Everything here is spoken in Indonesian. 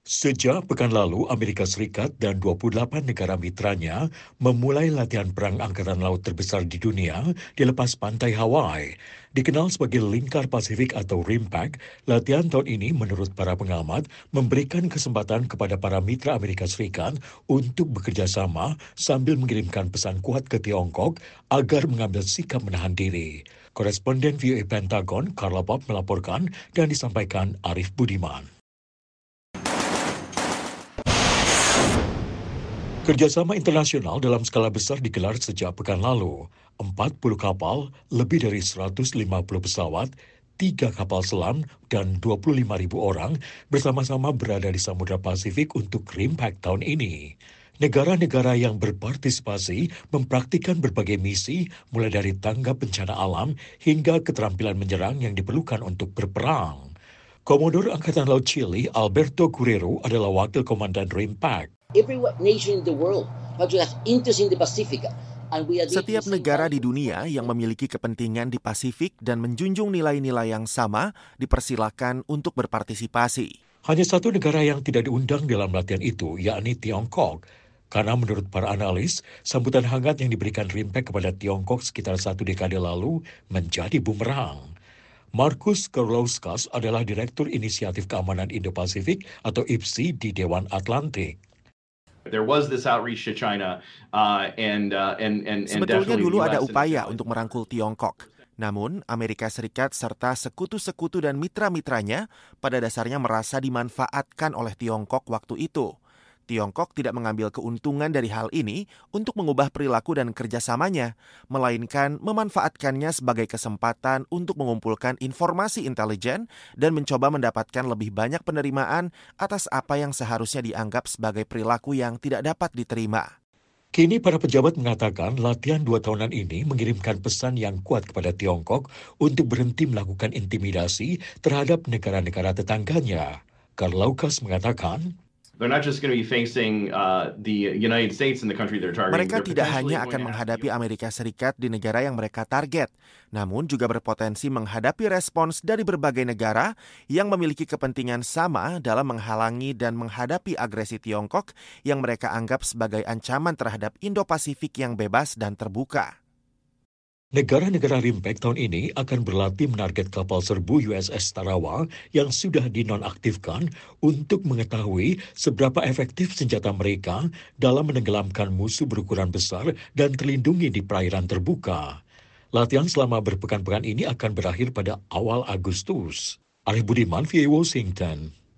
Sejak pekan lalu, Amerika Serikat dan 28 negara mitranya memulai latihan perang angkatan laut terbesar di dunia di lepas pantai Hawaii. Dikenal sebagai Lingkar Pasifik atau RIMPAC, latihan tahun ini menurut para pengamat memberikan kesempatan kepada para mitra Amerika Serikat untuk bekerja sama sambil mengirimkan pesan kuat ke Tiongkok agar mengambil sikap menahan diri. Koresponden VOA Pentagon, Carla Bob melaporkan dan disampaikan Arif Budiman. Kerjasama internasional dalam skala besar digelar sejak pekan lalu. 40 kapal, lebih dari 150 pesawat, 3 kapal selam, dan 25.000 orang bersama-sama berada di Samudra Pasifik untuk RIMPAC tahun ini. Negara-negara yang berpartisipasi mempraktikkan berbagai misi mulai dari tanggap bencana alam hingga keterampilan menyerang yang diperlukan untuk berperang. Komodor Angkatan Laut Chili, Alberto Guerrero, adalah wakil komandan RIMPAC. Every nation in the world actually has interest in the Pacific. Setiap negara di dunia yang memiliki kepentingan di Pasifik dan menjunjung nilai-nilai yang sama dipersilakan untuk berpartisipasi. Hanya satu negara yang tidak diundang dalam latihan itu, yakni Tiongkok. Karena menurut para analis, sambutan hangat yang diberikan RIMPAC kepada Tiongkok sekitar 1 dekade lalu menjadi bumerang. Markus Karlauskas adalah Direktur Inisiatif Keamanan Indo-Pasifik atau IPSI di Dewan Atlantik. There was this outreach to China, Sebetulnya dulu ada upaya untuk merangkul Tiongkok. Namun, Amerika Serikat serta sekutu-sekutu dan mitra-mitranya pada dasarnya merasa dimanfaatkan oleh Tiongkok waktu itu. Tiongkok tidak mengambil keuntungan dari hal ini untuk mengubah perilaku dan kerjasamanya, melainkan memanfaatkannya sebagai kesempatan untuk mengumpulkan informasi intelijen dan mencoba mendapatkan lebih banyak penerimaan atas apa yang seharusnya dianggap sebagai perilaku yang tidak dapat diterima. Kini para pejabat mengatakan latihan 2 tahunan ini mengirimkan pesan yang kuat kepada Tiongkok untuk berhenti melakukan intimidasi terhadap negara-negara tetangganya. Karlauskas mengatakan, they're not just going to be facing the United States and the country they're targeting. Mereka tidak hanya akan menghadapi Amerika Serikat di negara yang mereka target, namun juga berpotensi menghadapi respons dari berbagai negara yang memiliki kepentingan sama dalam menghalangi dan menghadapi agresi Tiongkok yang mereka anggap sebagai ancaman terhadap Indo-Pasifik yang bebas dan terbuka. negara-negara RIMPAC tahun ini akan berlatih menarget kapal serbu USS Tarawa yang sudah dinonaktifkan untuk mengetahui seberapa efektif senjata mereka dalam menenggelamkan musuh berukuran besar dan terlindungi di perairan terbuka. Latihan selama berpekan-pekan ini akan berakhir pada awal Agustus. Arif Budiman, VOA Washington.